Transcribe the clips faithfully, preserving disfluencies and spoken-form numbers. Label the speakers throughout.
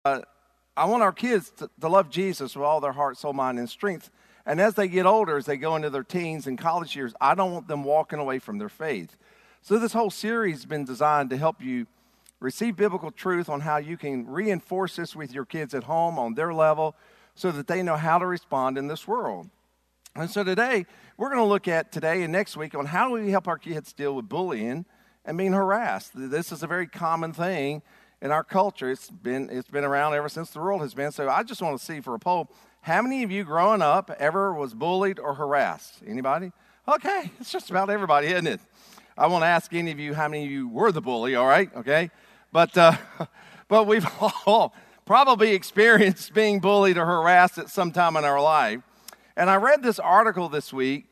Speaker 1: Uh, I want our kids to, to love Jesus with all their heart, soul, mind, and strength. And as they get older, as they go into their teens and college years, I don't want them walking away from their faith. So this whole series has been designed to help you receive biblical truth on how you can reinforce this with your kids at home on their level so that they know how to respond in this world. And so today, we're going to look at today and next week on how do we help our kids deal with bullying and being harassed. This is a very common thing in our culture. It's been it's been around ever since the world has been. So I just want to see for a poll, how many of you growing up ever was bullied or harassed? Anybody? Okay, it's just about everybody, isn't it? I won't ask any of you how many of you were the bully, all right, okay? But uh, but we've all probably experienced being bullied or harassed at some time in our life. And I read this article this week.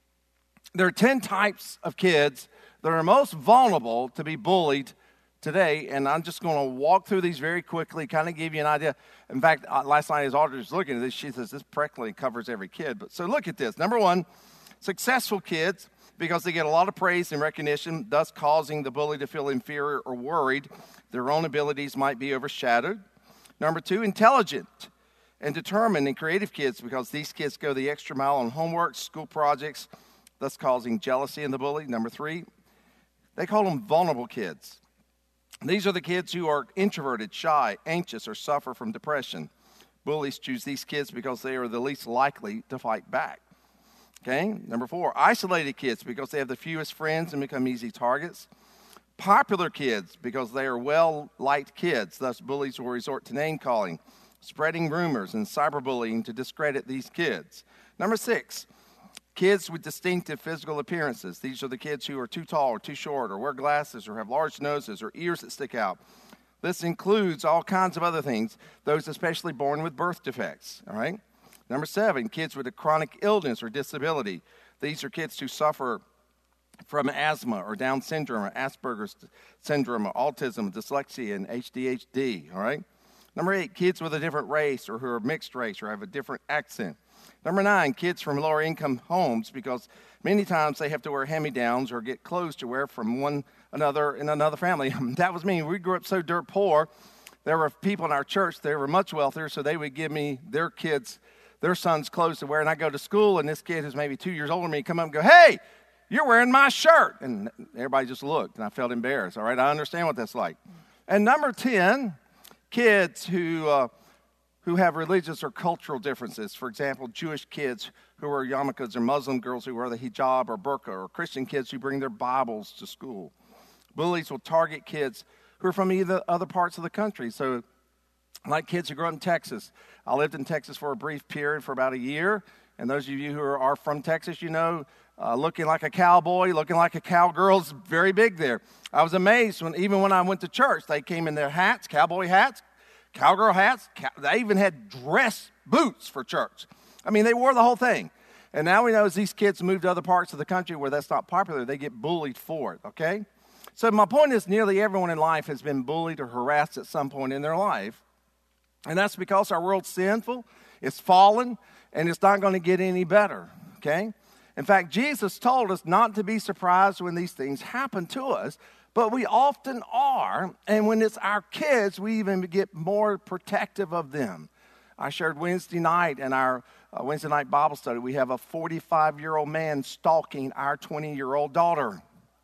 Speaker 1: There are ten types of kids that are most vulnerable to be bullied today, and I'm just going to walk through these very quickly, kind of give you an idea. In fact, uh, last night as Audrey was looking at this, she says this practically covers every kid. But so look at this. Number one, successful kids, because they get a lot of praise and recognition, thus causing the bully to feel inferior or worried. Their own abilities might be overshadowed. Number two, intelligent and determined and creative kids, because these kids go the extra mile on homework, school projects, thus causing jealousy in the bully. Number three, they call them vulnerable kids. These are the kids who are introverted, shy, anxious, or suffer from depression. Bullies choose these kids because they are the least likely to fight back. Okay, number four, isolated kids because they have the fewest friends and become easy targets. Popular kids because they are well-liked kids, thus bullies will resort to name-calling, spreading rumors and cyberbullying to discredit these kids. Number six, kids with distinctive physical appearances. These are the kids who are too tall or too short or wear glasses or have large noses or ears that stick out. This includes all kinds of other things, those especially born with birth defects, all right? Number seven, kids with a chronic illness or disability. These are kids who suffer from asthma or Down syndrome or Asperger's syndrome or autism, dyslexia, and A D H D, all right? Number eight, kids with a different race or who are mixed race or have a different accent. Number nine, kids from lower income homes, because many times they have to wear hand-me-downs or get clothes to wear from one another in another family. That was me. We grew up so dirt poor. There were people in our church that were much wealthier, so they would give me their kids, their sons' clothes to wear. And I go to school, and this kid who's maybe two years older than me come up and go, "Hey, you're wearing my shirt." And everybody just looked, and I felt embarrassed. All right, I understand what that's like. And number ten, kids who uh, who have religious or cultural differences. For example, Jewish kids who wear yarmulkes, or Muslim girls who wear the hijab or burqa, or Christian kids who bring their Bibles to school. Bullies will target kids who are from either other parts of the country. So, like kids who grew up in Texas. I lived in Texas for a brief period for about a year. And those of you who are, are from Texas, you know, uh, looking like a cowboy, looking like a cowgirl is very big there. I was amazed when, even when I went to church, they came in their hats, cowboy hats, cowgirl hats. Cow- they even had dress boots for church. I mean, they wore the whole thing. And now we know as these kids move to other parts of the country where that's not popular, they get bullied for it, okay? So my point is nearly everyone in life has been bullied or harassed at some point in their life. And that's because our world's sinful, it's fallen, and it's not going to get any better, okay? In fact, Jesus told us not to be surprised when these things happen to us, but we often are, and when it's our kids, we even get more protective of them. I shared Wednesday night in our uh, Wednesday night Bible study, we have a forty-five-year-old man stalking our twenty-year-old daughter.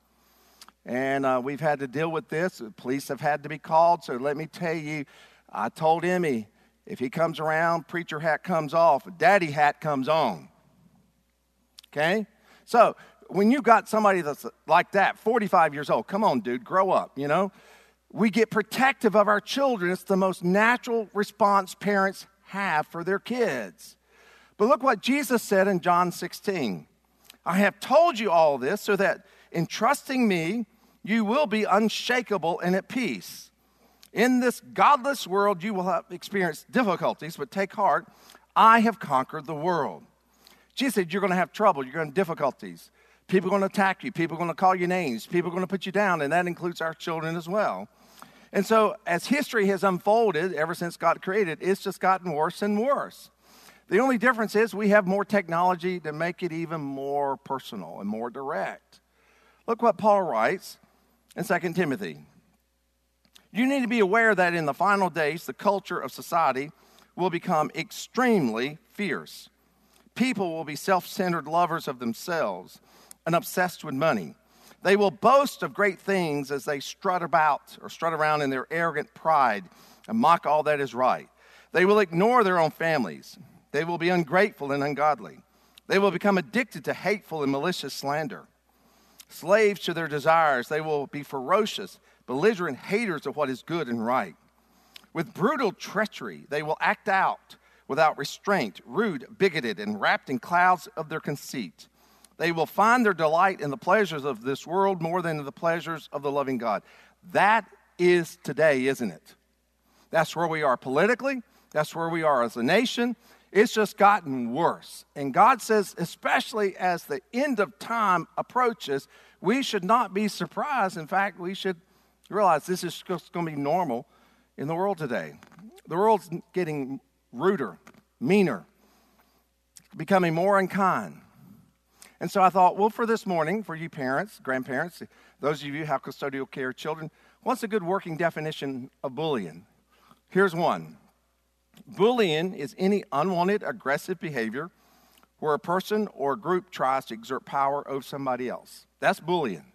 Speaker 1: And uh, we've had to deal with this. The police have had to be called, so let me tell you, I told Emmy, if he comes around, preacher hat comes off, daddy hat comes on. Okay? So, when you got somebody that's like that, forty-five years old, come on, dude, grow up, you know? We get protective of our children. It's the most natural response parents have for their kids. But look what Jesus said in John sixteen. I have told you all this so that in trusting me, you will be unshakable and at peace. In this godless world, you will have experienced difficulties, but take heart, I have conquered the world. Jesus said you're going to have trouble, you're going to have difficulties. People are going to attack you. People are going to call you names. People are going to put you down, and that includes our children as well. And so as history has unfolded ever since God created, it's just gotten worse and worse. The only difference is we have more technology to make it even more personal and more direct. Look what Paul writes in Second Timothy. You need to be aware that in the final days, the culture of society will become extremely fierce. People will be self-centered lovers of themselves and obsessed with money. They will boast of great things as they strut about or strut around in their arrogant pride and mock all that is right. They will ignore their own families. They will be ungrateful and ungodly. They will become addicted to hateful and malicious slander. Slaves to their desires, they will be ferocious, belligerent haters of what is good and right. With brutal treachery, they will act out without restraint, rude, bigoted, and wrapped in clouds of their conceit. They will find their delight in the pleasures of this world more than in the pleasures of the loving God. That is today, isn't it? That's where we are politically. That's where we are as a nation. It's just gotten worse. And God says, especially as the end of time approaches, we should not be surprised. In fact, we should realize this is just going to be normal in the world today. The world's getting ruder, meaner, becoming more unkind. And so I thought, well, for this morning, for you parents, grandparents, those of you who have custodial care children, what's a good working definition of bullying? Here's one. Bullying is any unwanted aggressive behavior where a person or a group tries to exert power over somebody else. That's bullying.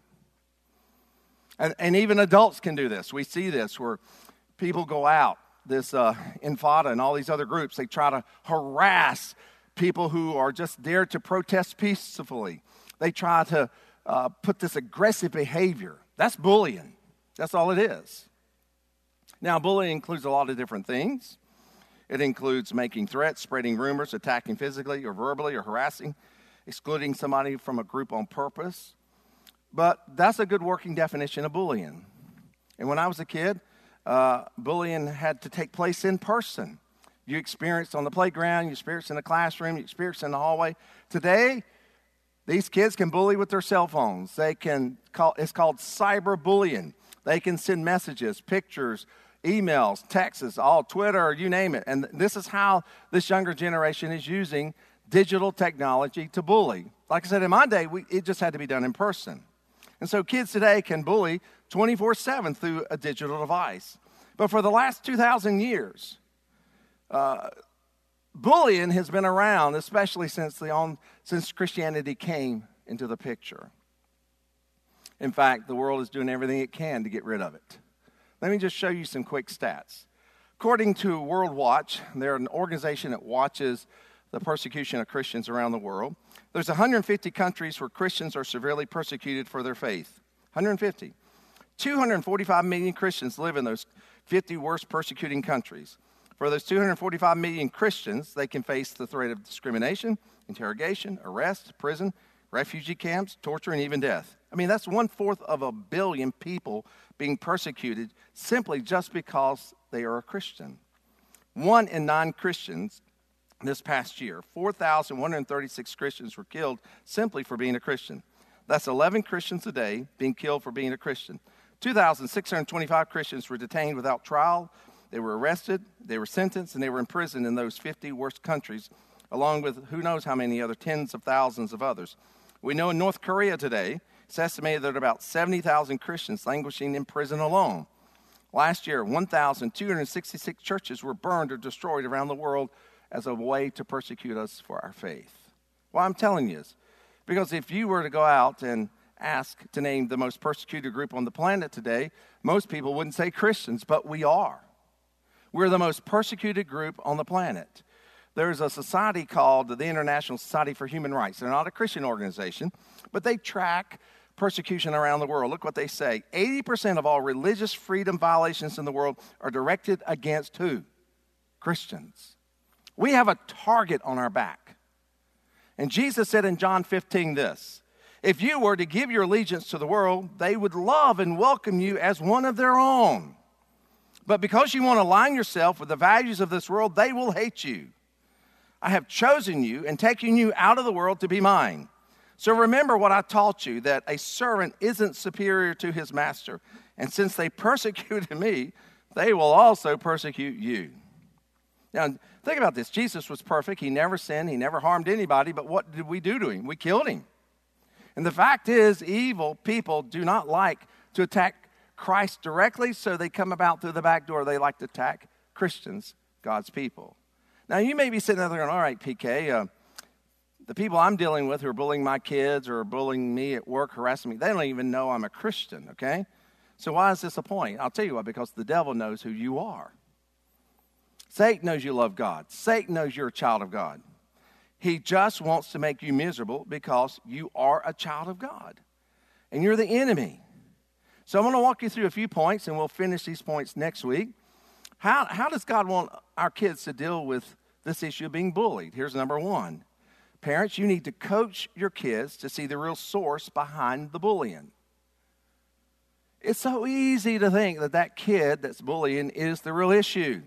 Speaker 1: And, and even adults can do this. We see this where people go out, this uh, Infada and all these other groups, they try to harass people who are just there to protest peacefully. They try to uh, put this aggressive behavior. That's bullying. That's all it is. Now, bullying includes a lot of different things. It includes making threats, spreading rumors, attacking physically or verbally or harassing, excluding somebody from a group on purpose. But that's a good working definition of bullying. And when I was a kid, uh, bullying had to take place in person. You experienced on the playground, you experienced in the classroom, you experienced in the hallway. Today, these kids can bully with their cell phones. They can call, it's called cyberbullying. They can send messages, pictures, emails, texts, all Twitter, you name it. And this is how this younger generation is using digital technology to bully. Like I said, in my day, we, it just had to be done in person. And so kids today can bully twenty-four seven through a digital device. But for the last two thousand years, uh, bullying has been around, especially since the on, since Christianity came into the picture. In fact, the world is doing everything it can to get rid of it. Let me just show you some quick stats. According to World Watch, they're an organization that watches the persecution of Christians around the world. There's one hundred fifty countries where Christians are severely persecuted for their faith. one hundred fifty. two hundred forty-five million Christians live in those fifty worst persecuting countries. For those two hundred forty-five million Christians, they can face the threat of discrimination, interrogation, arrest, prison, refugee camps, torture, and even death. I mean, that's one-fourth of a billion people being persecuted simply just because they are a Christian. One in nine Christians this past year, four thousand one hundred thirty-six Christians were killed simply for being a Christian. That's eleven Christians a day being killed for being a Christian. two thousand six hundred twenty-five Christians were detained without trial. They were arrested, they were sentenced, and they were imprisoned in those fifty worst countries, along with who knows how many other tens of thousands of others. We know in North Korea today, it's estimated that about seventy thousand Christians languishing in prison alone. Last year, one thousand two hundred sixty-six churches were burned or destroyed around the world as a way to persecute us for our faith. Well, I'm telling you this, because if you were to go out and ask to name the most persecuted group on the planet today, most people wouldn't say Christians, but we are. We're the most persecuted group on the planet. There's a society called the International Society for Human Rights. They're not a Christian organization, but they track persecution around the world. Look what they say. eighty percent of all religious freedom violations in the world are directed against who? Christians. We have a target on our back. And Jesus said in John fifteen this, if you were to give your allegiance to the world, they would love and welcome you as one of their own. But because you want to align yourself with the values of this world, they will hate you. I have chosen you and taken you out of the world to be mine. So remember what I taught you, that a servant isn't superior to his master. And since they persecuted me, they will also persecute you. Now, think about this. Jesus was perfect. He never sinned. He never harmed anybody. But what did we do to him? We killed him. And the fact is, evil people do not like to attack Christ directly, so they come about through the back door. They like to attack Christians, God's people. Now, you may be sitting there going, all right, P K, uh, the people I'm dealing with who are bullying my kids or bullying me at work, harassing me, they don't even know I'm a Christian, okay? So why is this a point? I'll tell you why, because the devil knows who you are. Satan knows you love God. Satan knows you're a child of God. He just wants to make you miserable because you are a child of God. And you're the enemy. So I'm going to walk you through a few points, and we'll finish these points next week. How, how does God want our kids to deal with this issue of being bullied? Here's number one. Parents, you need to coach your kids to see the real source behind the bullying. It's so easy to think that that kid that's bullying is the real issue.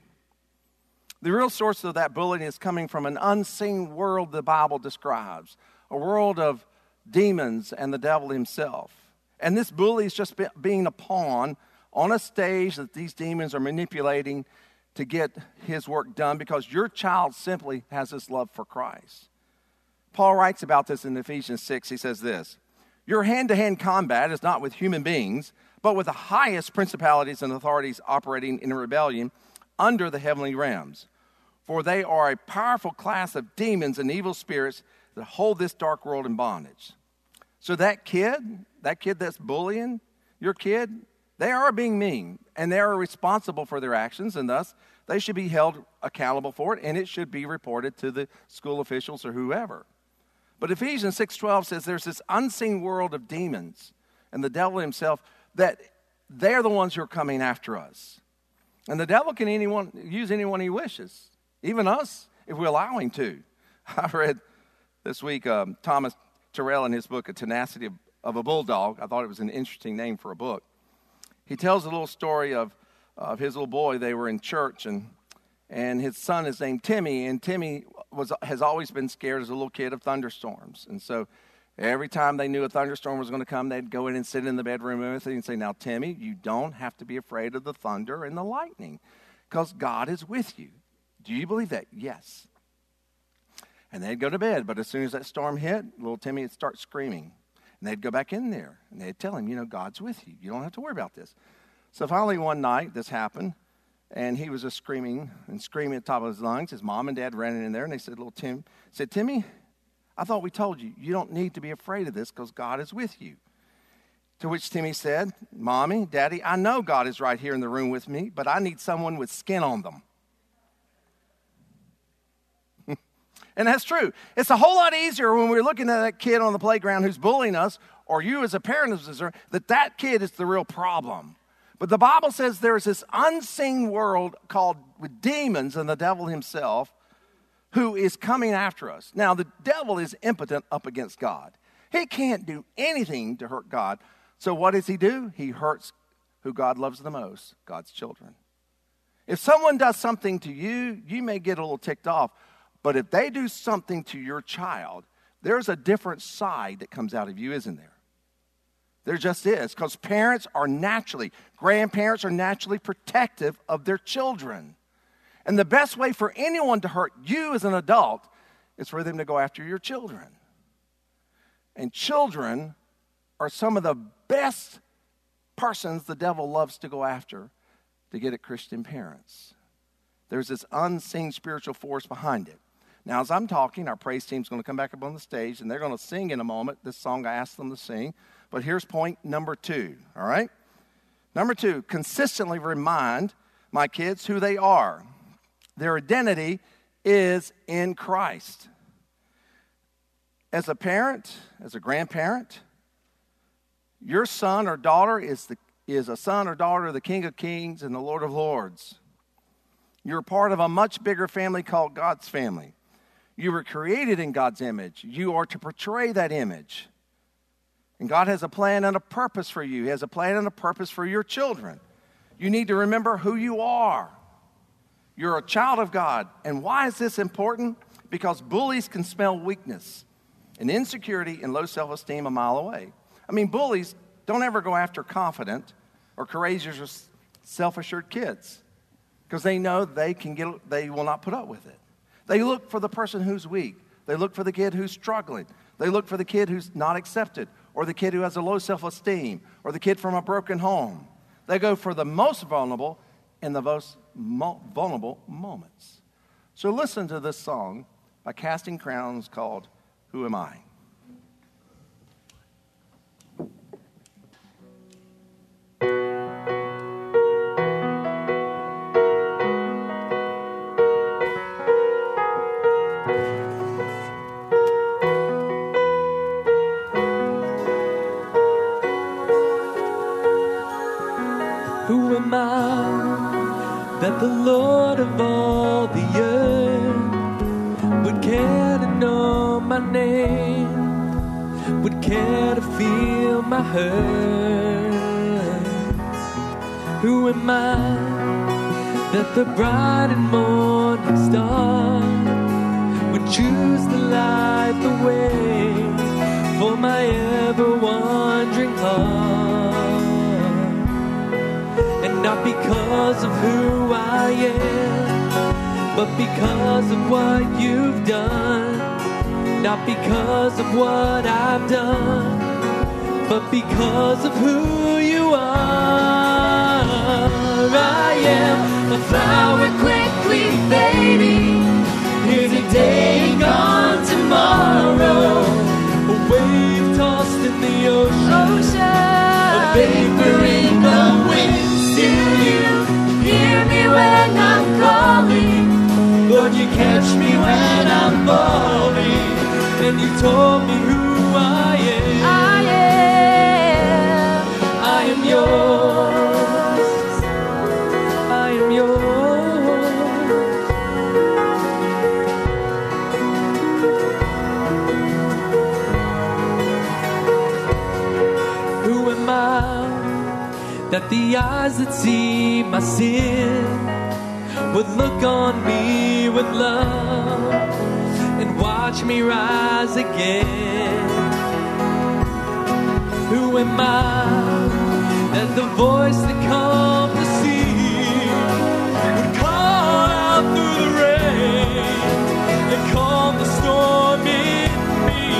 Speaker 1: The real source of that bullying is coming from an unseen world the Bible describes, a world of demons and the devil himself. And this bully is just be, being a pawn on a stage that these demons are manipulating to get his work done because your child simply has this love for Christ. Paul writes about this in Ephesians six. He says this, your hand-to-hand combat is not with human beings, but with the highest principalities and authorities operating in rebellion under the heavenly realms. For they are a powerful class of demons and evil spirits that hold this dark world in bondage. So that kid, that kid that's bullying your kid, they are being mean, and they are responsible for their actions, and thus they should be held accountable for it, and it should be reported to the school officials or whoever. But Ephesians six twelve says there's this unseen world of demons and the devil himself that they're the ones who are coming after us. And the devil can anyone use anyone he wishes. Even us, if we allow him to. I read this week um, Thomas Terrell in his book, A Tenacity of, of a Bulldog. I thought it was an interesting name for a book. He tells a little story of, of his little boy. They were in church, and and his son is named Timmy, and Timmy was has always been scared as a little kid of thunderstorms. And so every time they knew a thunderstorm was going to come, they'd go in and sit in the bedroom with him and say, now, Timmy, you don't have to be afraid of the thunder and the lightning because God is with you. Do you believe that? Yes. And they'd go to bed, but as soon as that storm hit, little Timmy would start screaming. And they'd go back in there, and they'd tell him, you know, God's with you. You don't have to worry about this. So finally one night, this happened, and he was just screaming and screaming at the top of his lungs. His mom and dad ran in there, and they said, little Tim, said, Timmy, I thought we told you, you don't need to be afraid of this because God is with you. To which Timmy said, Mommy, Daddy, I know God is right here in the room with me, but I need someone with skin on them. And that's true. It's a whole lot easier when we're looking at that kid on the playground who's bullying us, or you as a parent is concerned, that that kid is the real problem. But the Bible says there's this unseen world called with demons and the devil himself who is coming after us. Now, the devil is impotent up against God. He can't do anything to hurt God. So what does he do? He hurts who God loves the most, God's children. If someone does something to you, you may get a little ticked off. But if they do something to your child, there's a different side that comes out of you, isn't there? There just is, because parents are naturally, grandparents are naturally protective of their children. And the best way for anyone to hurt you as an adult is for them to go after your children. And children are some of the best persons the devil loves to go after to get at Christian parents. There's this unseen spiritual force behind it. Now, as I'm talking, our praise team's going to come back up on the stage, and they're going to sing in a moment this song I asked them to sing. But here's point number two, all right? Number two, consistently remind my kids who they are. Their identity is in Christ. As a parent, as a grandparent, your son or daughter is, the, is a son or daughter of the King of Kings and the Lord of Lords. You're part of a much bigger family called God's family. You were created in God's image. You are to portray that image. And God has a plan and a purpose for you. He has a plan and a purpose for your children. You need to remember who you are. You're a child of God. And why is this important? Because bullies can smell weakness and insecurity and low self-esteem a mile away. I mean, bullies don't ever go after confident or courageous or self-assured kids because they know they can get, they will not put up with it. They look for the person who's weak. They look for the kid who's struggling. They look for the kid who's not accepted, or the kid who has a low self-esteem, or the kid from a broken home. They go for the most vulnerable in the most mo- vulnerable moments. So listen to this song by Casting Crowns called Who Am I?
Speaker 2: Who am I that the Lord of all the earth would care to know my name, would care to feel my hurt? Who am I that the bright and morning star would choose to light the way for my ever-wandering heart? Not because of who I am, but because of what you've done. Not because of what I've done, but because of who you are. I am a flower quickly fading, here today and gone tomorrow. A wave tossed in the ocean, ocean. A vapor in the wind. Still you hear me when I'm calling. Lord, you catch me when I'm falling. And you told me who I am. I am. I am yours. I am yours. Who am I that the eyes that see my sin would look on me with love and watch me rise again? Who am I that the voice that calmed the sea would call out through the rain and calm the storm in me?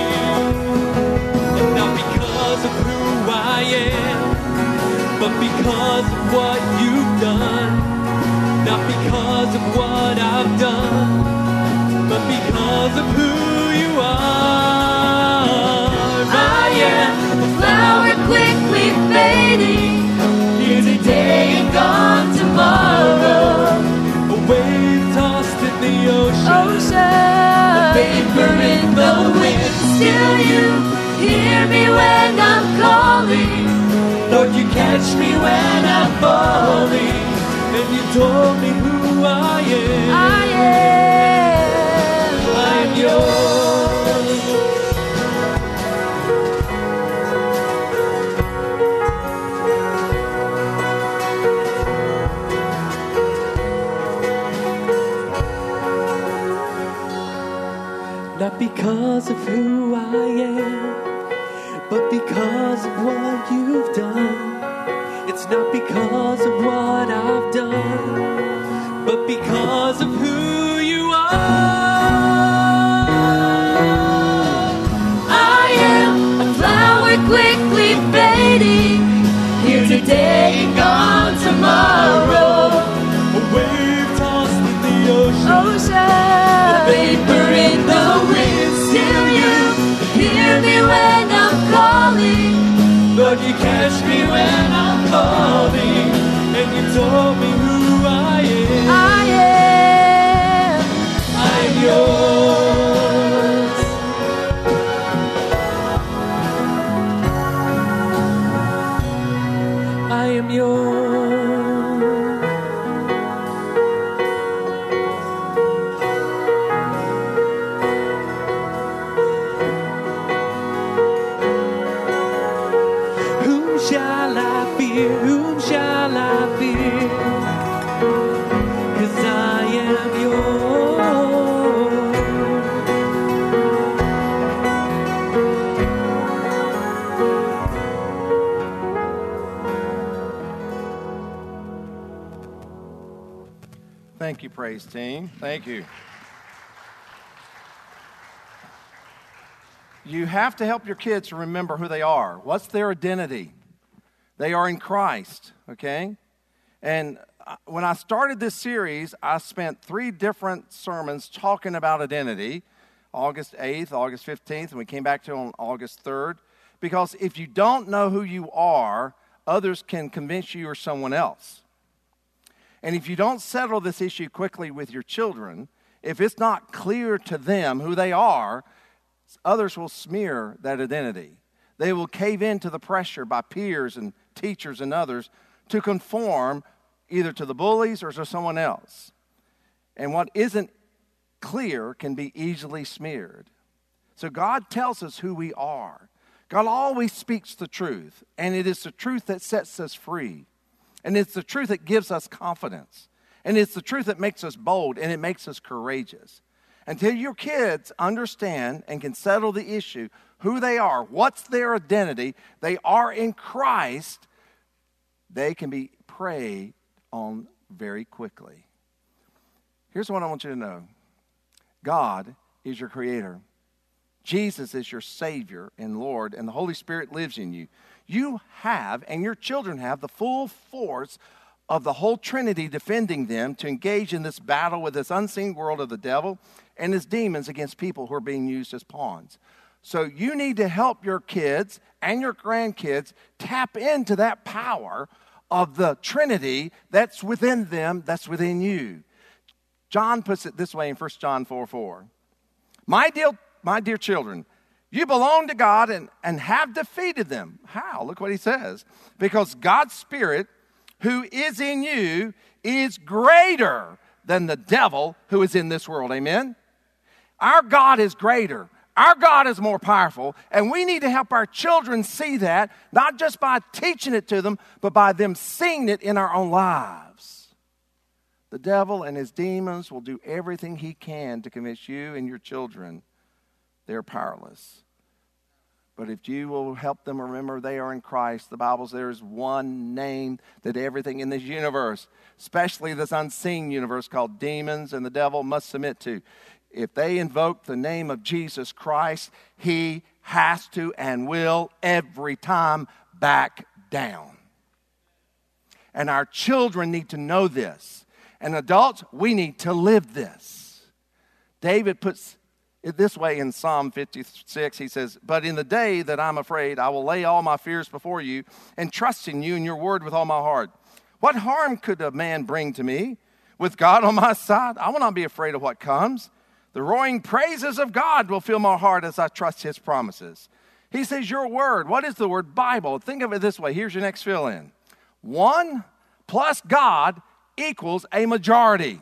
Speaker 2: And not because of who I am, but because of what you've done. Not because of what I've done, but because of who you are. I am a flower quickly fading, here today and gone tomorrow. A wave tossed in the ocean, ocean. A vapor in the wind. Still you hear me when I'm calling. Lord, you catch me when I'm falling. And you told me who I am. I am. I am yours. Not because of who I am, but because of what you've done. It's not because of what I've done, but because of who you are. I am a flower quickly fading, here today and gone tomorrow. A wave tossed in the ocean, ocean. A vapor in the wind. Still you hear me when I'm calling. Lord, you catch me when I'm falling, and you told me who I am. I am. I am yours. I am yours. Whom shall I fear? Whom shall I fear? 'Cause I am yours.
Speaker 1: Thank you, praise team. Thank you. You have to help your kids to remember who they are. What's their identity? They are in Christ, okay? And when I started this series, I spent three different sermons talking about identity, August eighth, August fifteenth, and we came back to it on August third. Because if you don't know who you are, others can convince you you're someone else. And if you don't settle this issue quickly with your children, if it's not clear to them who they are, others will smear that identity. They will cave into the pressure by peers and teachers and others to conform either to the bullies or to someone else. And what isn't clear can be easily smeared. So God tells us who we are. God always speaks the truth, and it is the truth that sets us free. And it's the truth that gives us confidence. And it's the truth that makes us bold, and it makes us courageous. Until your kids understand and can settle the issue, who they are, what's their identity, they are in Christ, they can be preyed on very quickly. Here's what I want you to know. God is your creator. Jesus is your Savior and Lord, and the Holy Spirit lives in you. You have, and your children have, the full force of the whole Trinity defending them to engage in this battle with this unseen world of the devil and his demons against people who are being used as pawns. So you need to help your kids and your grandkids tap into that power of the Trinity that's within them, that's within you. John puts it this way in First John four four. My dear, my dear children, you belong to God and, and have defeated them. How? Look what he says. Because God's Spirit, who is in you, is greater than the devil who is in this world. Amen? Our God is greater. Our God is more powerful, and we need to help our children see that, not just by teaching it to them, but by them seeing it in our own lives. The devil and his demons will do everything he can to convince you and your children they're powerless. But if you will help them remember they are in Christ, the Bible says there is one name that everything in this universe, especially this unseen universe called demons and the devil, must submit to. If they invoke the name of Jesus Christ, he has to and will every time back down. And our children need to know this. And adults, we need to live this. David puts it this way in Psalm fifty-six. He says, but in the day that I'm afraid, I will lay all my fears before you and trust in you and your word with all my heart. What harm could a man bring to me? With God on my side, I will not be afraid of what comes. The roaring praises of God will fill my heart as I trust his promises. He says, your word. What is the word? Bible. Think of it this way. Here's your next fill in. One plus God equals a majority.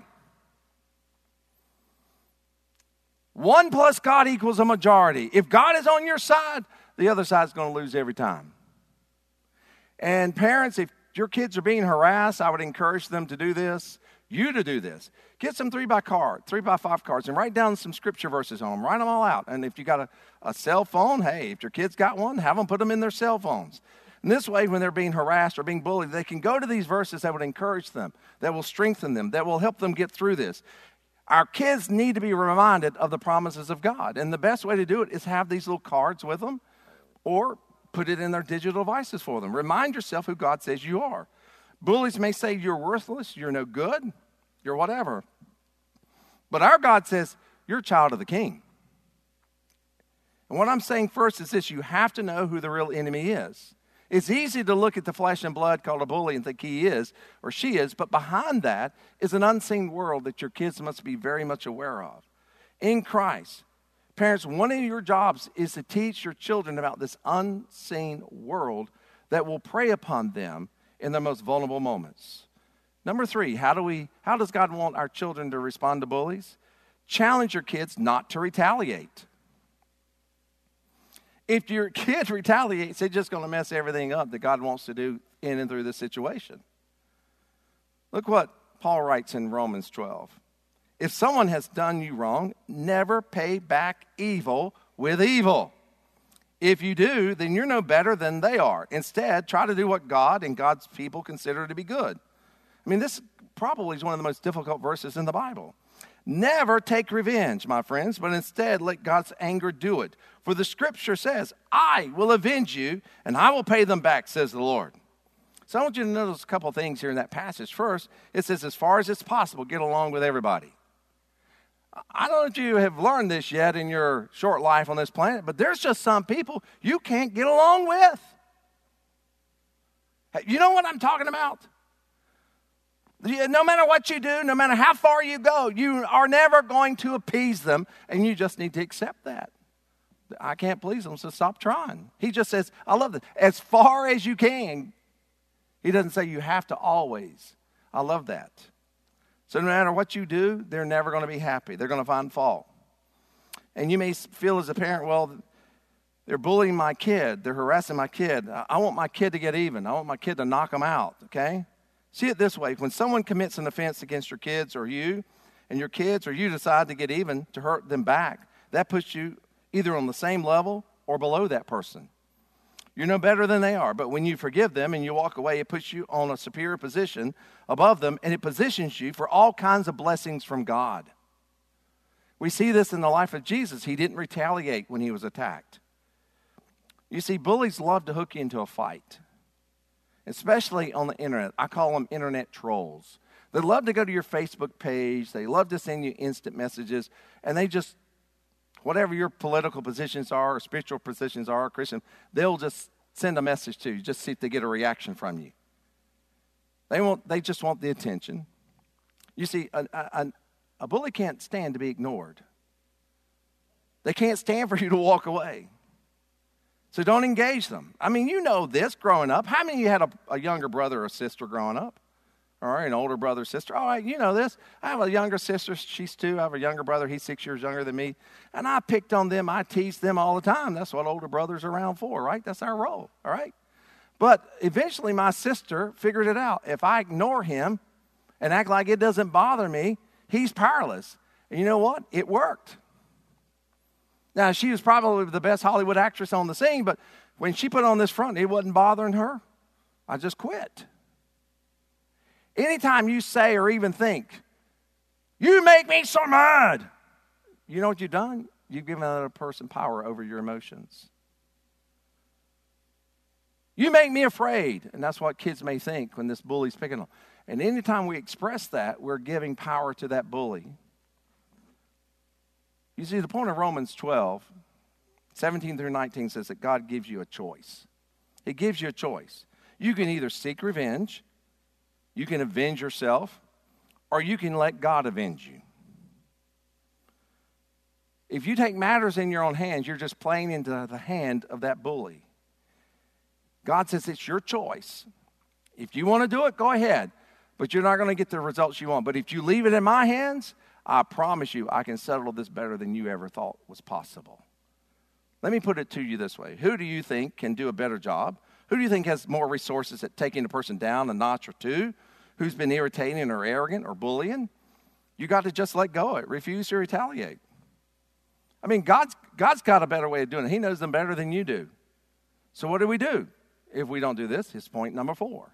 Speaker 1: One plus God equals a majority. If God is on your side, the other side is going to lose every time. And parents, if your kids are being harassed, I would encourage them to do this. You to do this. Get some three by card, three by five cards, and write down some scripture verses on them. Write them all out. And if you got a, a cell phone, hey, if your kids got one, have them put them in their cell phones. And this way, when they're being harassed or being bullied, they can go to these verses that would encourage them, that will strengthen them, that will help them get through this. Our kids need to be reminded of the promises of God. And the best way to do it is have these little cards with them or put it in their digital devices for them. Remind yourself who God says you are. Bullies may say you're worthless, you're no good, you're whatever. But our God says you're a child of the King. And what I'm saying first is this: you have to know who the real enemy is. It's easy to look at the flesh and blood called a bully and think he is or she is, but behind that is an unseen world that your kids must be very much aware of. In Christ, parents, one of your jobs is to teach your children about this unseen world that will prey upon them in their most vulnerable moments. Number three, how do we? How does God want our children to respond to bullies? Challenge your kids not to retaliate. If your kid retaliates, they're just going to mess everything up that God wants to do in and through this situation. Look what Paul writes in Romans twelve. If someone has done you wrong, never pay back evil with evil. If you do, then you're no better than they are. Instead, try to do what God and God's people consider to be good. I mean, this probably is one of the most difficult verses in the Bible. Never take revenge, my friends, but instead let God's anger do it. For the scripture says, I will avenge you and I will pay them back, says the Lord. So I want you to notice a couple of things here in that passage. First, it says, as far as it's possible, get along with everybody. I don't know if you have learned this yet in your short life on this planet, but there's just some people you can't get along with. You know what I'm talking about? No matter what you do, no matter how far you go, you are never going to appease them, and you just need to accept that. I can't please them, so stop trying. He just says, I love this. As far as you can. He doesn't say you have to always. I love that. So no matter what you do, they're never going to be happy. They're going to find fault. And you may feel as a parent, well, they're bullying my kid. They're harassing my kid. I want my kid to get even. I want my kid to knock them out, okay? See it this way. When someone commits an offense against your kids or you, and your kids or you decide to get even to hurt them back, that puts you either on the same level or below that person. You're no better than they are. But when you forgive them and you walk away, it puts you on a superior position above them, and it positions you for all kinds of blessings from God. We see this in the life of Jesus. He didn't retaliate when he was attacked. You see, bullies love to hook you into a fight, especially on the internet. I call them internet trolls. They love to go to your Facebook page. They love to send you instant messages, and they just, whatever your political positions are or spiritual positions are, Christian, they'll just send a message to you, just see if they get a reaction from you. They want, they just want the attention. You see, a, a, a bully can't stand to be ignored. They can't stand for you to walk away. So don't engage them. I mean, you know this growing up. How many of you had a, a younger brother or sister growing up? Or an older brother or sister? All right, you know this. I have a younger sister. She's two. I have a younger brother. He's six years younger than me. And I picked on them. I teased them all the time. That's what older brothers are around for, right? That's our role, all right? But eventually my sister figured it out. If I ignore him and act like it doesn't bother me, he's powerless. And you know what? It worked. Now, she was probably the best Hollywood actress on the scene, but when she put on this front, it wasn't bothering her. I just quit. Anytime you say or even think, you make me so mad, you know what you've done? You've given another person power over your emotions. You make me afraid, and that's what kids may think when this bully's picking on. And anytime we express that, we're giving power to that bully. You see, the point of Romans twelve, seventeen through nineteen says that God gives you a choice. He gives you a choice. You can either seek revenge, you can avenge yourself, or you can let God avenge you. If you take matters in your own hands, you're just playing into the hand of that bully. God says it's your choice. If you want to do it, go ahead. But you're not going to get the results you want. But if you leave it in my hands, I promise you I can settle this better than you ever thought was possible. Let me put it to you this way. Who do you think can do a better job? Who do you think has more resources at taking a person down a notch or two? Who's been irritating or arrogant or bullying? You got to just let go of it. Refuse to retaliate. I mean, God's, God's got a better way of doing it. He knows them better than you do. So what do we do if we don't do this? It's point number four.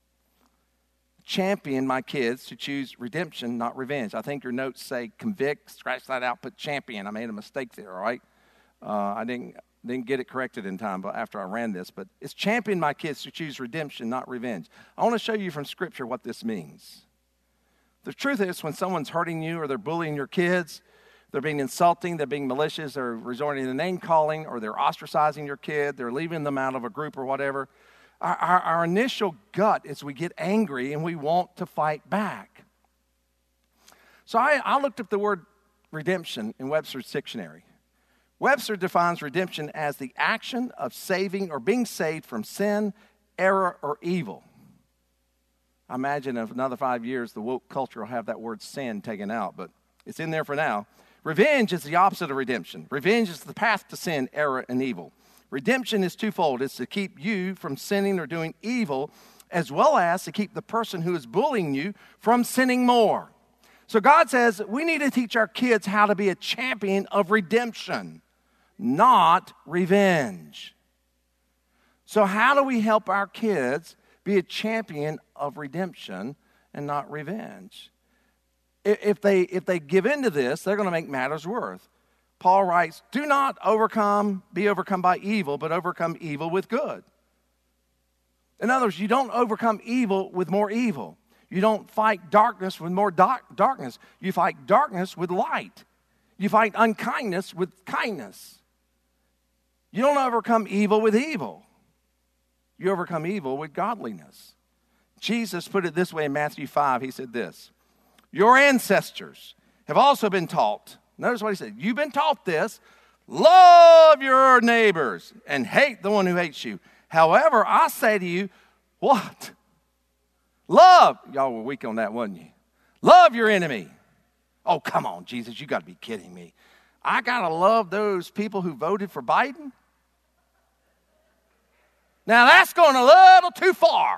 Speaker 1: Champion my kids to choose redemption, not revenge. I think your notes say convict, scratch that out, put champion. I made a mistake there, all right? Uh, I didn't didn't get it corrected in time but after I ran this, but it's champion my kids to choose redemption, not revenge. I want to show you from Scripture what this means. The truth is, when someone's hurting you or they're bullying your kids, they're being insulting, they're being malicious, they're resorting to name-calling, or they're ostracizing your kid, they're leaving them out of a group or whatever, Our, our, our initial gut is we get angry and we want to fight back. So I, I looked up the word redemption in Webster's dictionary. Webster defines redemption as the action of saving or being saved from sin, error, or evil. I imagine in another five years the woke culture will have that word sin taken out, but it's in there for now. Revenge is the opposite of redemption. Revenge is the path to sin, error, and evil. Redemption is twofold. It's to keep you from sinning or doing evil, as well as to keep the person who is bullying you from sinning more. So God says we need to teach our kids how to be a champion of redemption, not revenge. So how do we help our kids be a champion of redemption and not revenge? If they, if they give into this, they're going to make matters worse. Paul writes, do not overcome, be overcome by evil, but overcome evil with good. In other words, you don't overcome evil with more evil. You don't fight darkness with more dark, darkness. You fight darkness with light. You fight unkindness with kindness. You don't overcome evil with evil. You overcome evil with godliness. Jesus put it this way in Matthew five. He said this, your ancestors have also been taught. Notice what he said. You've been taught this. Love your neighbors and hate the one who hates you. However, I say to you, what? Love. Y'all were weak on that, wasn't you? Love your enemy. Oh, come on, Jesus. You got to be kidding me. I got to love those people who voted for Biden? Now, that's going a little too far.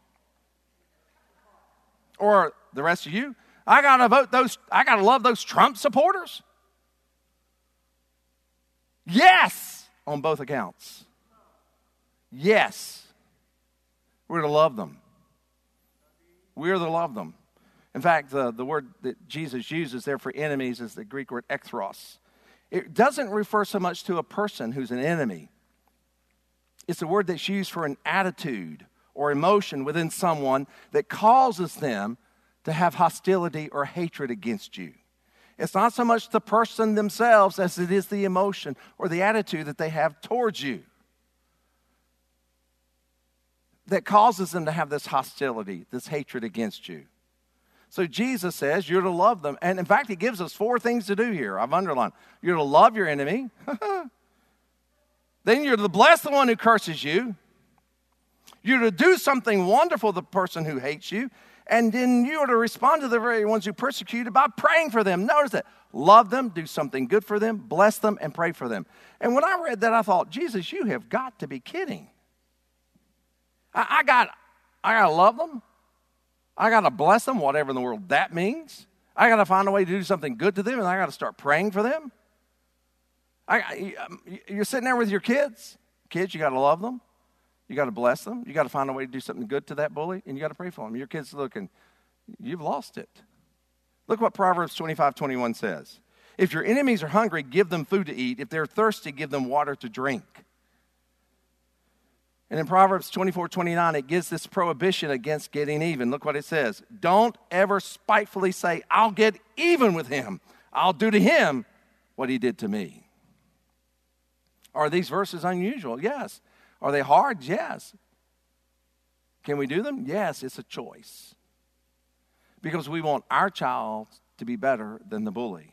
Speaker 1: Or the rest of you, I got to vote those, I got to love those Trump supporters? Yes, on both accounts. Yes. We're to love them. We're to love them. In fact, the, the word that Jesus uses there for enemies is the Greek word echthros. It doesn't refer so much to a person who's an enemy. It's a word that's used for an attitude or emotion within someone that causes them to have hostility or hatred against you. It's not so much the person themselves as it is the emotion or the attitude that they have towards you that causes them to have this hostility, this hatred against you. So Jesus says you're to love them. And in fact, he gives us four things to do here. I've underlined. You're to love your enemy. Then you're to bless the one who curses you. You're to do something wonderful to the person who hates you. And then you are to respond to the very ones who persecute you by praying for them. Notice that. Love them, do something good for them, bless them, and pray for them. And when I read that, I thought, Jesus, you have got to be kidding. I, I got, I got to love them. I got to bless them, whatever in the world that means. I got to find a way to do something good to them, and I got to start praying for them. I, you're sitting there with your kids. Kids, you got to love them. You got to bless them. You got to find a way to do something good to that bully, and you got to pray for them. Your kid's looking, you've lost it. Look what Proverbs twenty-five twenty-one says. If your enemies are hungry, give them food to eat. If they're thirsty, give them water to drink. And in Proverbs twenty-four twenty-nine, it gives this prohibition against getting even. Look what it says. Don't ever spitefully say, I'll get even with him. I'll do to him what he did to me. Are these verses unusual? Yes. Are they hard? Yes. Can we do them? Yes, it's a choice. Because we want our child to be better than the bully.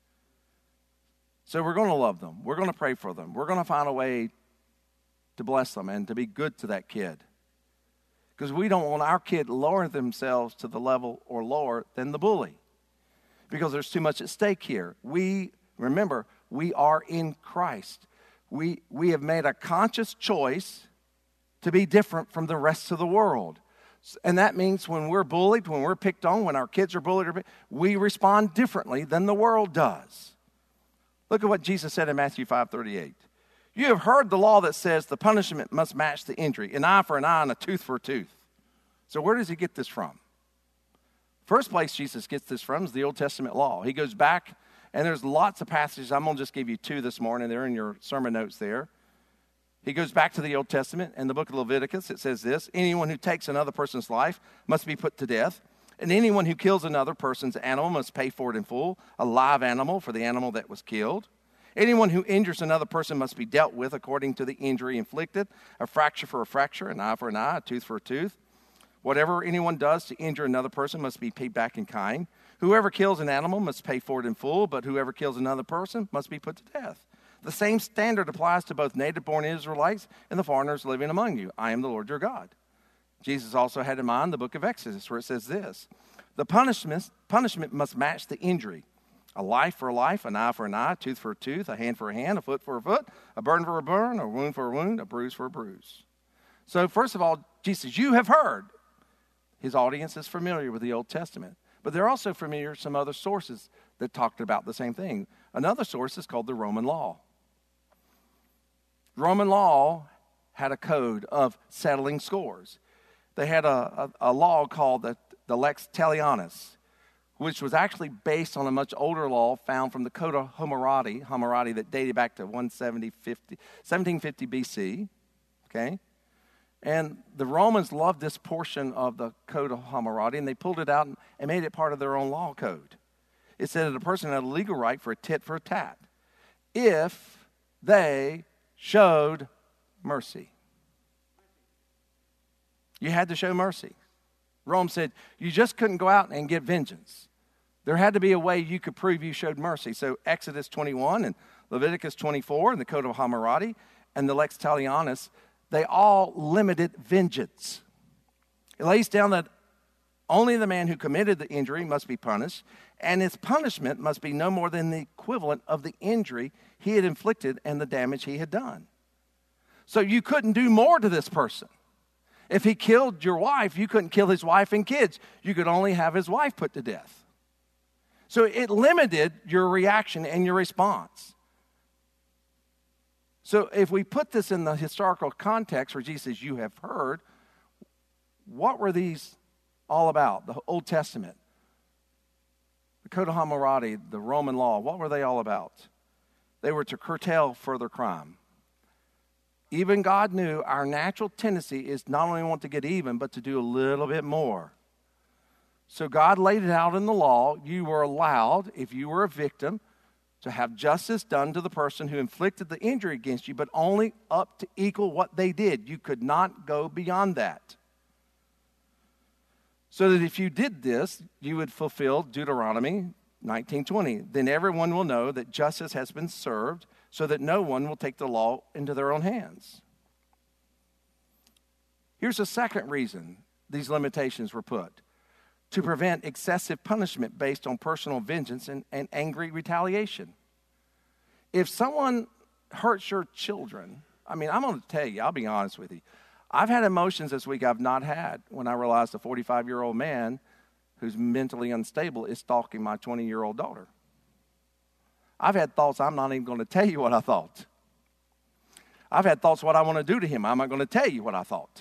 Speaker 1: So we're going to love them. We're going to pray for them. We're going to find a way to bless them and to be good to that kid. Because we don't want our kid to lower themselves to the level or lower than the bully. Because there's too much at stake here. We, remember, we are in Christ. We, we have made a conscious choice to be different from the rest of the world. And that means when we're bullied, when we're picked on, when our kids are bullied, we respond differently than the world does. Look at what Jesus said in Matthew five thirty-eight. You have heard the law that says the punishment must match the injury, an eye for an eye and a tooth for a tooth. So where does he get this from? First place Jesus gets this from is the Old Testament law. He goes back, and there's lots of passages. I'm going to just give you two this morning. They're in your sermon notes there. He goes back to the Old Testament. In the book of Leviticus, it says this. Anyone who takes another person's life must be put to death. And anyone who kills another person's animal must pay for it in full, a live animal for the animal that was killed. Anyone who injures another person must be dealt with according to the injury inflicted, a fracture for a fracture, an eye for an eye, a tooth for a tooth. Whatever anyone does to injure another person must be paid back in kind. Whoever kills an animal must pay for it in full, but whoever kills another person must be put to death. The same standard applies to both native-born Israelites and the foreigners living among you. I am the Lord your God. Jesus also had in mind the book of Exodus, where it says this. The punishment, punishment must match the injury. A life for a life, an eye for an eye, a tooth for a tooth, a hand for a hand, a foot for a foot, a burn for a burn, a wound for a wound, a bruise for a bruise. So first of all, Jesus, you have heard. His audience is familiar with the Old Testament. But they're also familiar with some other sources that talked about the same thing. Another source is called the Roman law. Roman law had a code of settling scores. They had a, a, a law called the, the Lex Talionis, which was actually based on a much older law found from the Code of Hammurabi, Hammurabi that dated back to seventeen fifty B C. Okay? And the Romans loved this portion of the Code of Hammurabi, and they pulled it out and made it part of their own law code. It said that a person had a legal right for a tit for a tat if they showed mercy. You had to show mercy. Rome said you just couldn't go out and get vengeance. There had to be a way you could prove you showed mercy. So Exodus twenty-one and Leviticus twenty-four and the Code of Hammurabi and the Lex Talionis, they all limited vengeance. It lays down that only the man who committed the injury must be punished, and his punishment must be no more than the equivalent of the injury he had inflicted and the damage he had done. So you couldn't do more to this person. If he killed your wife, you couldn't kill his wife and kids. You could only have his wife put to death. So it limited your reaction and your response. So if we put this in the historical context where Jesus says, you have heard, what were these all about? The Old Testament, the Code of Hammurabi, the Roman law, what were they all about? They were to curtail further crime. Even God knew our natural tendency is not only want to get even, but to do a little bit more. So God laid it out in the law. You were allowed, if you were a victim, to have justice done to the person who inflicted the injury against you, but only up to equal what they did. You could not go beyond that. So that if you did this, you would fulfill Deuteronomy nineteen twenty. Then everyone will know that justice has been served, so that no one will take the law into their own hands. Here's a second reason these limitations were put: to prevent excessive punishment based on personal vengeance and, and angry retaliation. If someone hurts your children, I mean, I'm going to tell you, I'll be honest with you. I've had emotions this week I've not had when I realized a forty-five-year-old man who's mentally unstable is stalking my twenty-year-old daughter. I've had thoughts I'm not even going to tell you what I thought. I've had thoughts what I want to do to him. I'm not going to tell you what I thought.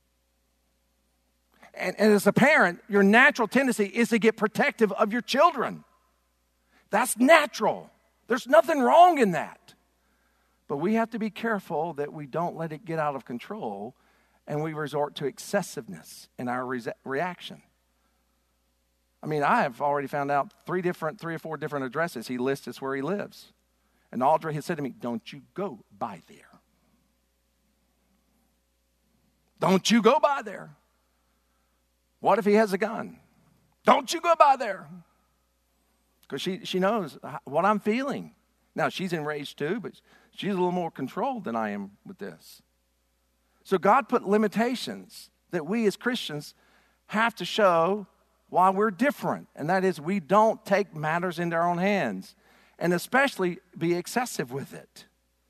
Speaker 1: And, and as a parent, your natural tendency is to get protective of your children. That's natural. There's nothing wrong in that. But we have to be careful that we don't let it get out of control and we resort to excessiveness in our re- reaction. I mean, I have already found out three different, three or four different addresses he lists as where he lives. And Audrey has said to me, don't you go by there. Don't you go by there. What if he has a gun? Don't you go by there. Because she, she knows what I'm feeling. Now, she's enraged too, but she's a little more controlled than I am with this. So God put limitations that we as Christians have to show why we're different. And that is, we don't take matters into our own hands. And especially be excessive with it.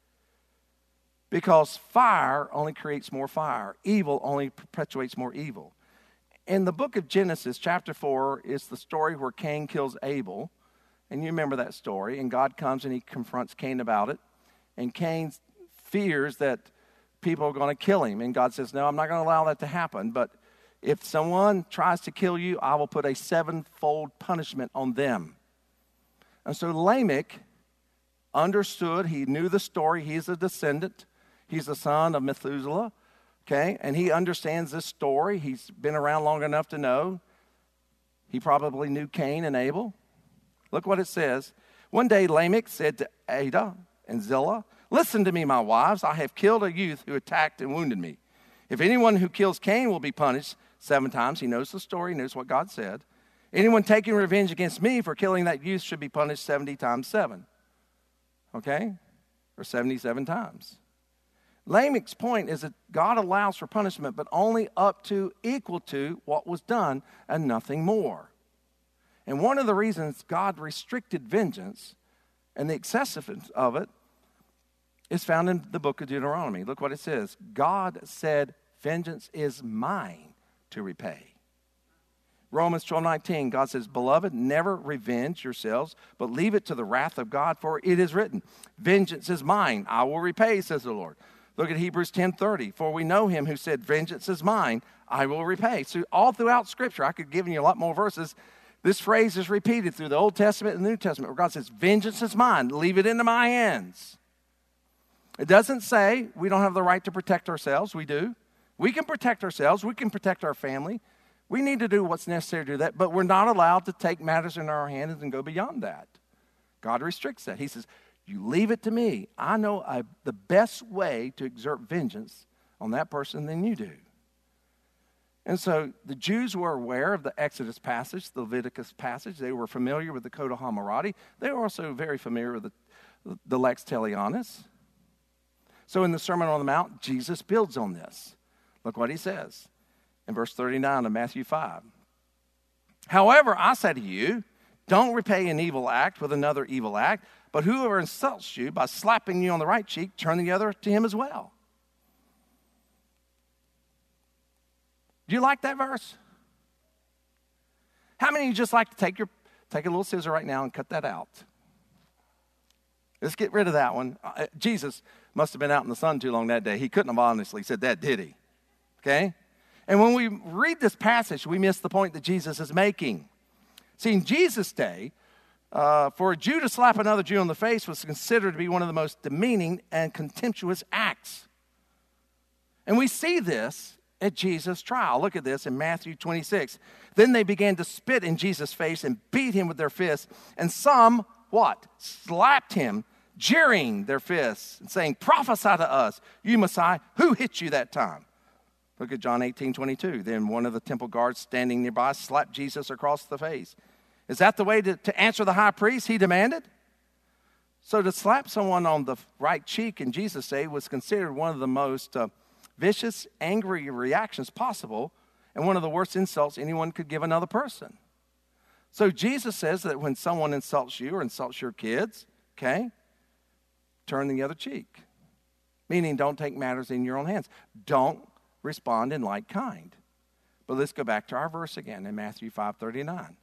Speaker 1: Because fire only creates more fire. Evil only perpetuates more evil. In the book of Genesis, chapter four, is the story where Cain kills Abel. And you remember that story. And God comes and he confronts Cain about it. And Cain fears that people are going to kill him. And God says, no, I'm not going to allow that to happen. But if someone tries to kill you, I will put a sevenfold punishment on them. And so Lamech understood. He knew the story. He's a descendant. He's the son of Methuselah. Okay, and he understands this story. He's been around long enough to know. He probably knew Cain and Abel. Look what it says. One day Lamech said to Adah and Zillah, listen to me, my wives. I have killed a youth who attacked and wounded me. If anyone who kills Cain will be punished seven times. He knows the story, knows what God said. Anyone taking revenge against me for killing that youth should be punished seventy times seven. Okay? Or seventy-seven times. Lamech's point is that God allows for punishment, but only up to, equal to what was done and nothing more. And one of the reasons God restricted vengeance and the excessiveness of it is found in the book of Deuteronomy. Look what it says. God said, vengeance is mine to repay. Romans twelve nineteen, God says, beloved, never revenge yourselves, but leave it to the wrath of God, for it is written, vengeance is mine, I will repay, says the Lord. Look at Hebrews ten thirty. For we know him who said, vengeance is mine, I will repay. So all throughout Scripture, I could give you a lot more verses. This phrase is repeated through the Old Testament and the New Testament, where God says, vengeance is mine, leave it into my hands. It doesn't say we don't have the right to protect ourselves. We do. We can protect ourselves. We can protect our family. We need to do what's necessary to do that, but we're not allowed to take matters in our hands and go beyond that. God restricts that. He says, you leave it to me. I know I, the best way to exert vengeance on that person than you do. And so the Jews were aware of the Exodus passage, the Leviticus passage. They were familiar with the Code of Hammurabi. They were also very familiar with the, the Lex Talionis. So in the Sermon on the Mount, Jesus builds on this. Look what he says in verse thirty-nine of Matthew five. However, I say to you, don't repay an evil act with another evil act, but whoever insults you by slapping you on the right cheek, turn the other to him as well. Do you like that verse? How many of you just like to take your take a little scissor right now and cut that out? Let's get rid of that one. Uh, Jesus must have been out in the sun too long that day. He couldn't have honestly said that, did he? Okay? And when we read this passage, we miss the point that Jesus is making. See, in Jesus' day, uh, for a Jew to slap another Jew on the face was considered to be one of the most demeaning and contemptuous acts. And we see this at Jesus' trial. Look at this in Matthew twenty-six. Then they began to spit in Jesus' face and beat him with their fists. And some, what? Slapped him, jeering their fists and saying, prophesy to us, you Messiah, who hit you that time? Look at John eighteen twenty-two. Then one of the temple guards standing nearby slapped Jesus across the face. Is that the way to, to answer the high priest? He demanded. So to slap someone on the right cheek in Jesus' day was considered one of the most uh, vicious, angry reactions possible, and one of the worst insults anyone could give another person. So Jesus says that when someone insults you or insults your kids, okay, turn the other cheek. Meaning don't take matters in your own hands. Don't respond in like kind. But let's go back to our verse again in Matthew five thirty-nine.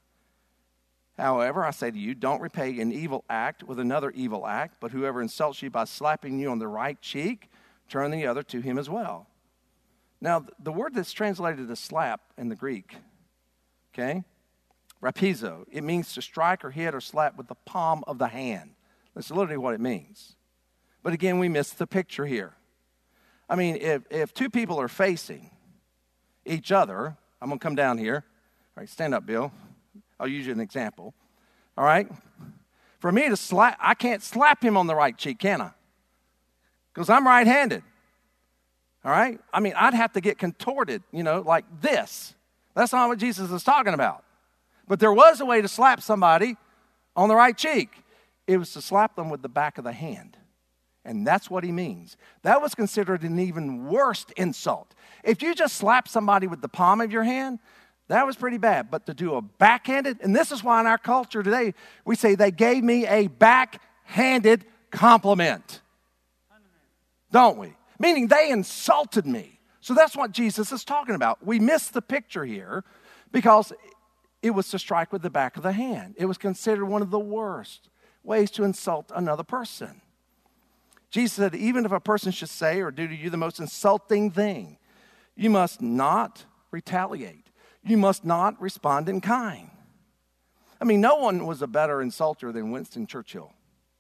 Speaker 1: However, I say to you, don't repay an evil act with another evil act, but whoever insults you by slapping you on the right cheek, turn the other to him as well. Now, the word that's translated as slap in the Greek, okay, rapizo, it means to strike or hit or slap with the palm of the hand. That's literally what it means. But again, we miss the picture here. I mean, if, if two people are facing each other, I'm going to come down here. All right, stand up, Bill. I'll use you as an example. All right? For me to slap, I can't slap him on the right cheek, can I? Because I'm right-handed. All right? I mean, I'd have to get contorted, you know, like this. That's not what Jesus is talking about. But there was a way to slap somebody on the right cheek. It was to slap them with the back of the hand. And that's what he means. That was considered an even worse insult. If you just slap somebody with the palm of your hand, that was pretty bad. But to do a backhanded, and this is why in our culture today, we say they gave me a backhanded compliment. Don't we? Meaning they insulted me. So that's what Jesus is talking about. We miss the picture here because it was to strike with the back of the hand. It was considered one of the worst ways to insult another person. Jesus said, even if a person should say or do to you the most insulting thing, you must not retaliate. You must not respond in kind. I mean, no one was a better insulter than Winston Churchill,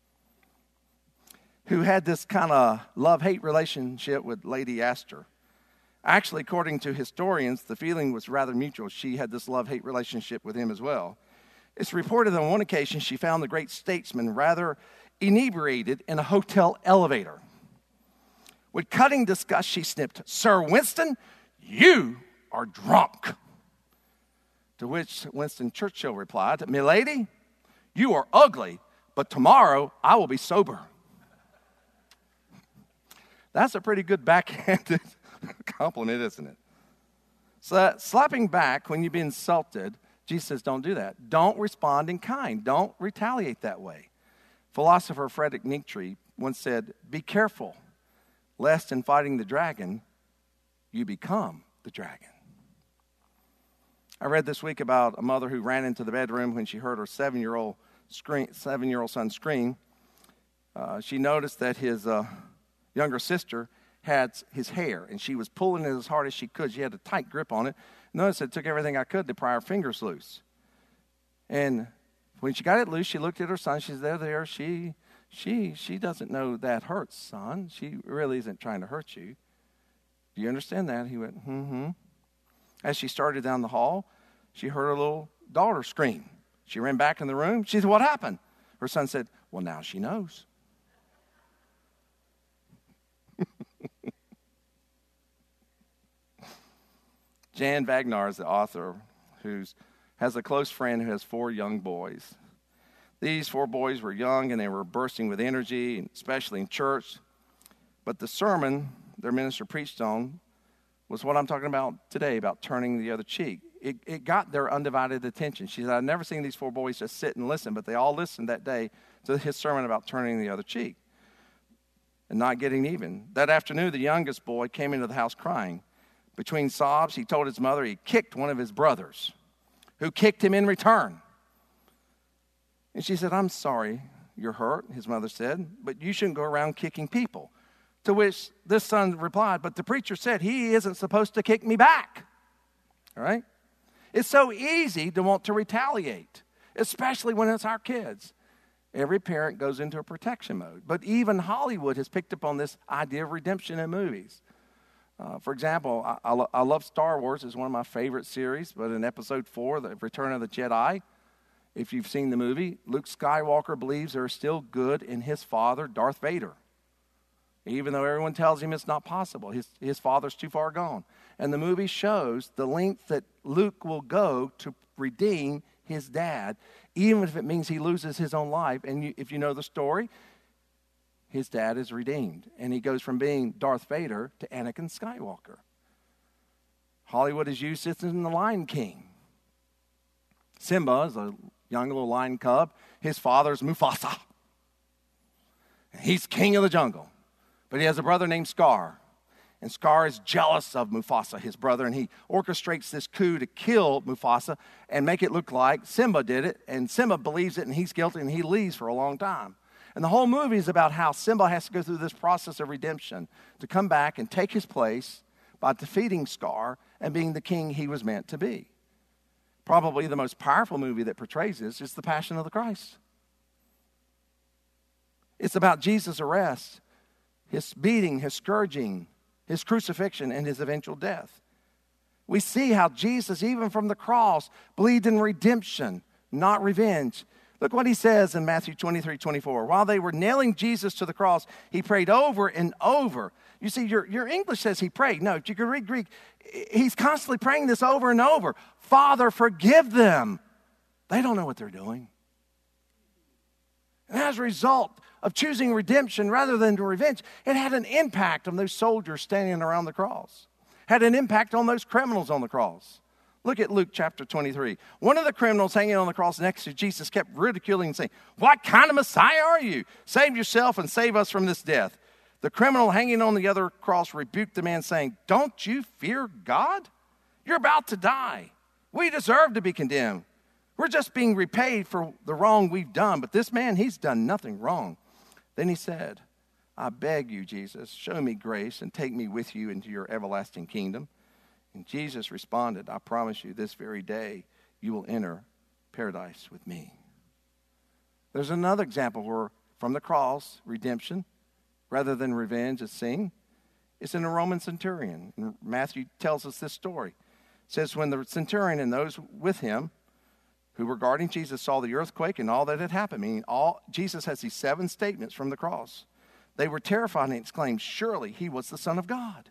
Speaker 1: who had this kind of love-hate relationship with Lady Astor. Actually, according to historians, the feeling was rather mutual. She had this love-hate relationship with him as well. It's reported on one occasion she found the great statesman rather inebriated in a hotel elevator. With cutting disgust, she snipped, "Sir Winston, you are drunk." To which Winston Churchill replied, "Milady, you are ugly, but tomorrow I will be sober." That's a pretty good backhanded compliment, isn't it? So slapping back when you've been insulted, Jesus says don't do that. Don't respond in kind. Don't retaliate that way. Philosopher Friedrich Nietzsche once said, "Be careful, lest in fighting the dragon, you become the dragon." I read this week about a mother who ran into the bedroom when she heard her seven-year-old scream, seven-year-old son scream. Uh, she noticed that his uh, younger sister had his hair, and she was pulling it as hard as she could. She had a tight grip on it. Notice it took everything I could to pry her fingers loose. And when she got it loose, she looked at her son. She said, there, there, she, she, she doesn't know that hurts, son. She really isn't trying to hurt you. Do you understand that? He went, mm-hmm. As she started down the hall, she heard her little daughter scream. She ran back in the room. She said, what happened? Her son said, well, now she knows. Jan Wagner is the author who has a close friend who has four young boys. These four boys were young and they were bursting with energy, especially in church. But the sermon their minister preached on was what I'm talking about today, about turning the other cheek. It, it got their undivided attention. She said, I've never seen these four boys just sit and listen, but they all listened that day to his sermon about turning the other cheek and not getting even. That afternoon, the youngest boy came into the house crying. Between sobs, he told his mother he kicked one of his brothers, who kicked him in return. And she said, I'm sorry you're hurt, his mother said, but you shouldn't go around kicking people. To which this son replied, but the preacher said he isn't supposed to kick me back. All right? It's so easy to want to retaliate, especially when it's our kids. Every parent goes into a protection mode. But even Hollywood has picked up on this idea of redemption in movies. Uh, for example, I, I, lo- I love Star Wars. It's one of my favorite series. But in episode four, The Return of the Jedi, if you've seen the movie, Luke Skywalker believes there is still good in his father, Darth Vader. Even though everyone tells him it's not possible. His, his father's too far gone. And the movie shows the length that Luke will go to redeem his dad, even if it means he loses his own life. And you, if you know the story, his dad is redeemed. And he goes from being Darth Vader to Anakin Skywalker. Hollywood has used this in The Lion King. Simba is a young little lion cub. His father's Mufasa. He's king of the jungle. But he has a brother named Scar. And Scar is jealous of Mufasa, his brother, and he orchestrates this coup to kill Mufasa and make it look like Simba did it. And Simba believes it, and he's guilty, and he leaves for a long time. And the whole movie is about how Simba has to go through this process of redemption to come back and take his place by defeating Scar and being the king he was meant to be. Probably the most powerful movie that portrays this is The Passion of the Christ. It's about Jesus' arrest, his beating, his scourging, his crucifixion, and his eventual death. We see how Jesus, even from the cross, believed in redemption, not revenge. Look what he says in Matthew twenty-three, twenty-four. While they were nailing Jesus to the cross, he prayed over and over. You see, your, your English says he prayed. No, if you could read Greek, he's constantly praying this over and over. Father, forgive them. They don't know what they're doing. And as a result of choosing redemption rather than revenge, it had an impact on those soldiers standing around the cross. Had an impact on those criminals on the cross. Look at Luke chapter twenty-three. One of the criminals hanging on the cross next to Jesus kept ridiculing and saying, what kind of Messiah are you? Save yourself and save us from this death. The criminal hanging on the other cross rebuked the man, saying, don't you fear God? You're about to die. We deserve to be condemned. We're just being repaid for the wrong we've done. But this man, he's done nothing wrong. Then he said, I beg you, Jesus, show me grace and take me with you into your everlasting kingdom. And Jesus responded, I promise you this very day you will enter paradise with me. There's another example where from the cross, redemption, rather than revenge is seen. It's in a Roman centurion. And Matthew tells us this story. It says, when the centurion and those with him who were guarding Jesus saw the earthquake and all that had happened, meaning all, Jesus has these seven statements from the cross. They were terrified and exclaimed, surely he was the Son of God.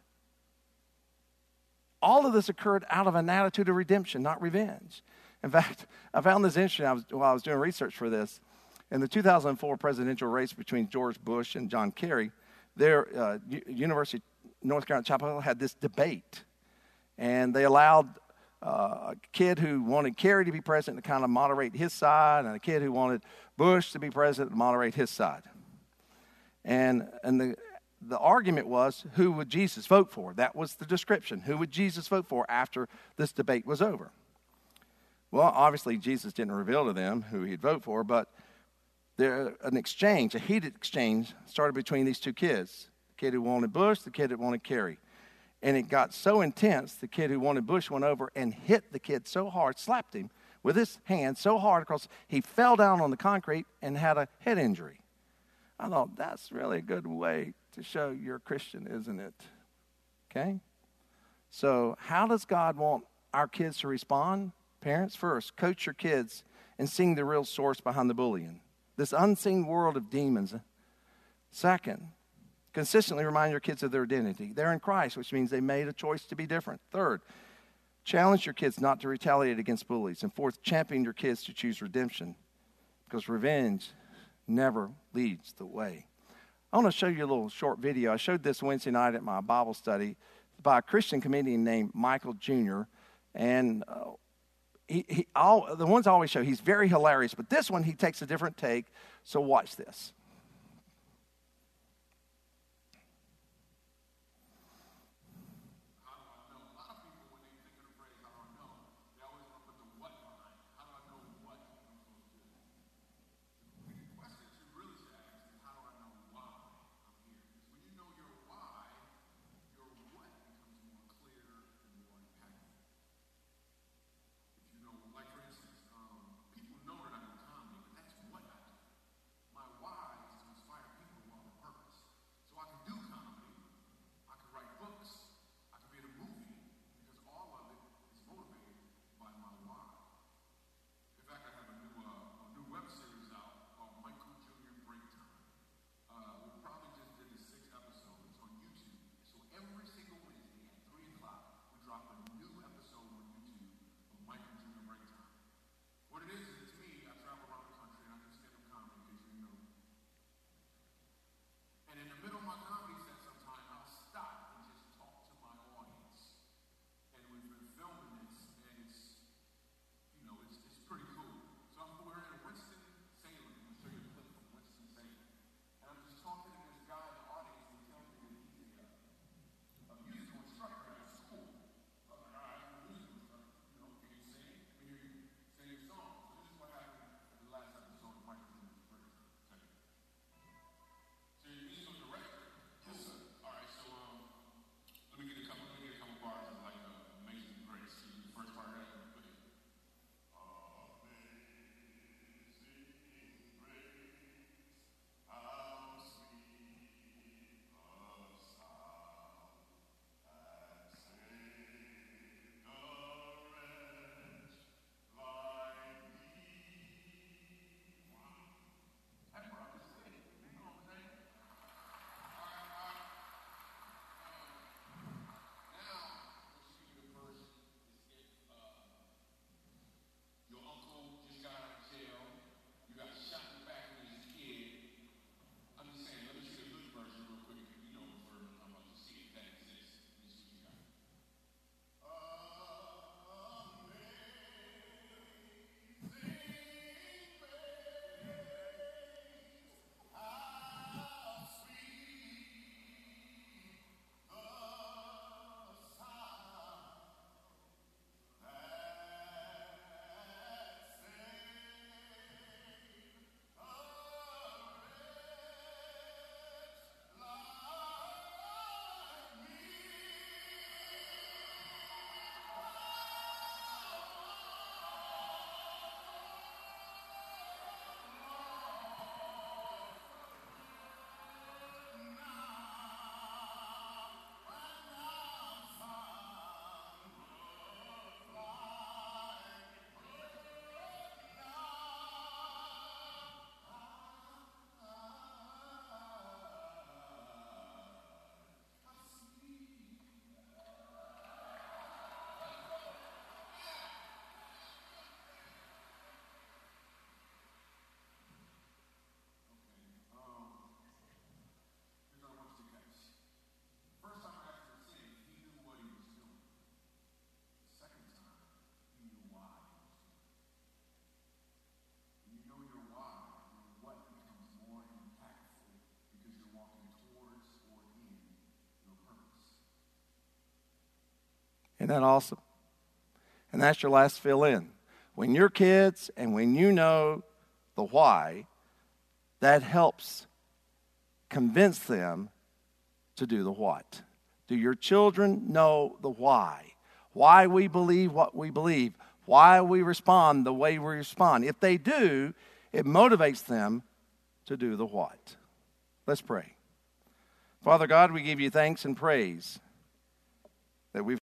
Speaker 1: All of this occurred out of an attitude of redemption, not revenge. In fact, I found this interesting I was, while I was doing research for this. In the two thousand four presidential race between George Bush and John Kerry, their uh, U- University of North Carolina Chapel Hill had this debate. And they allowed uh, a kid who wanted Kerry to be president to kind of moderate his side, and a kid who wanted Bush to be president to moderate his side. And, and the The argument was, who would Jesus vote for? That was the description. Who would Jesus vote for after this debate was over? Well, obviously, Jesus didn't reveal to them who he'd vote for, but there, an exchange, a heated exchange, started between these two kids. The kid who wanted Bush, the kid that wanted Kerry. And it got so intense, the kid who wanted Bush went over and hit the kid so hard, slapped him with his hand so hard across, he fell down on the concrete and had a head injury. I thought, that's really a good way to show you're a Christian, isn't it? Okay? So how does God want our kids to respond? Parents, first, coach your kids in seeing the real source behind the bullying, this unseen world of demons. Second, consistently remind your kids of their identity. They're in Christ, which means they made a choice to be different. Third, challenge your kids not to retaliate against bullies. And fourth, champion your kids to choose redemption, because revenge never leads the way. I want to show you a little short video. I showed this Wednesday night at my Bible study by a Christian comedian named Michael Junior And uh, he, he all, the ones I always show, he's very hilarious. But this one, he takes a different take. So watch this. Isn't that awesome? And that's your last fill in. When your kids and when you know the why, that helps convince them to do the what. Do your children know the why? Why we believe what we believe? Why we respond the way we respond? If they do, it motivates them to do the what. Let's pray. Father God, we give you thanks and praise that we've